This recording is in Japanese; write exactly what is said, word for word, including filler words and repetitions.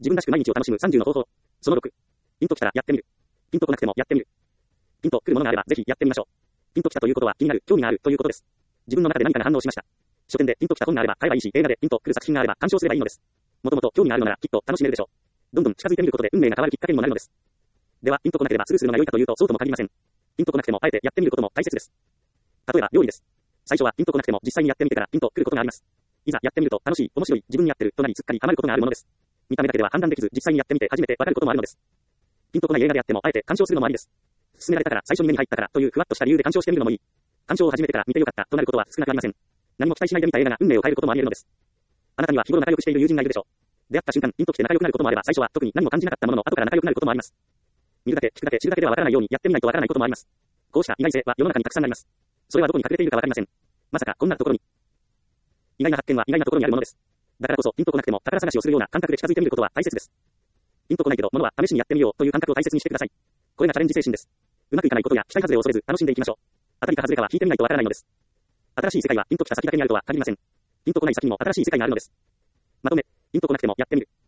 自分らしく毎日を楽しむさんじゅうの方法。そのろく。ピンときたらやってみる。ピンとこなくてもやってみる。ピンと来るものがあればぜひやってみましょう。ピンときたということは気になる、興味があるということです。自分の中で何かが反応しました。書店でピンときた本があれば買えばいいし、映画でピンと来る作品があれば鑑賞すればいいのです。もともと興味があるのならきっと楽しめるでしょう。どんどん近づいてみることで運命が変わるきっかけにもなるのです。では、ピンとこなければスルーするのが良いかというとそうとも限りません。ピンとこなくてもあえてやってみることも大切です。例えば料理です。最初はピンとこなくても実際にやってみてからピンと来ることがあります。いざやってみると楽しい、面白い、自分にやってるとなりすっかりハマることがあるものです。見た目だけでは判断できず実際にやってみて初めてわかることもあるのです。ピンとこない映画であってもあえて鑑賞するのもありです。勧められたから最初に目に入ったからというふわっとした理由で鑑賞してみるのもいい。鑑賞を始めてから見てよかったとなることは少なくありません。何も期待しないで見た映画が運命を変えることもあり得るのです。あなたには日頃仲良くしている友人がいるでしょう。出会った瞬間ピンときて仲良くなることもあれば最初は特に何も感じなかったものの後から仲良くなることもあります。見るだけ聞くだけ知るだけではわからないようにやってみないとわからないこともあります。こうした意外性は世の中にたくさんあります。それはどこに隠れているかわかりません。まさかこんなところに。意外な発見は意外なところにあるものです。だからこそピンとこなくても宝探しをするような感覚で近づいてみることは大切です。ピンとこないけど物は試しにやってみようという感覚を大切にしてください。これがチャレンジ精神です。うまくいかないことや期待外れを恐れず楽しんでいきましょう。当たりか外れかは引いてみないとわからないのです。新しい世界はピンときた先だけにあるとは限りません。ピンとこない先にも新しい世界があるのです。まとめ、ピンとこなくてもやってみる。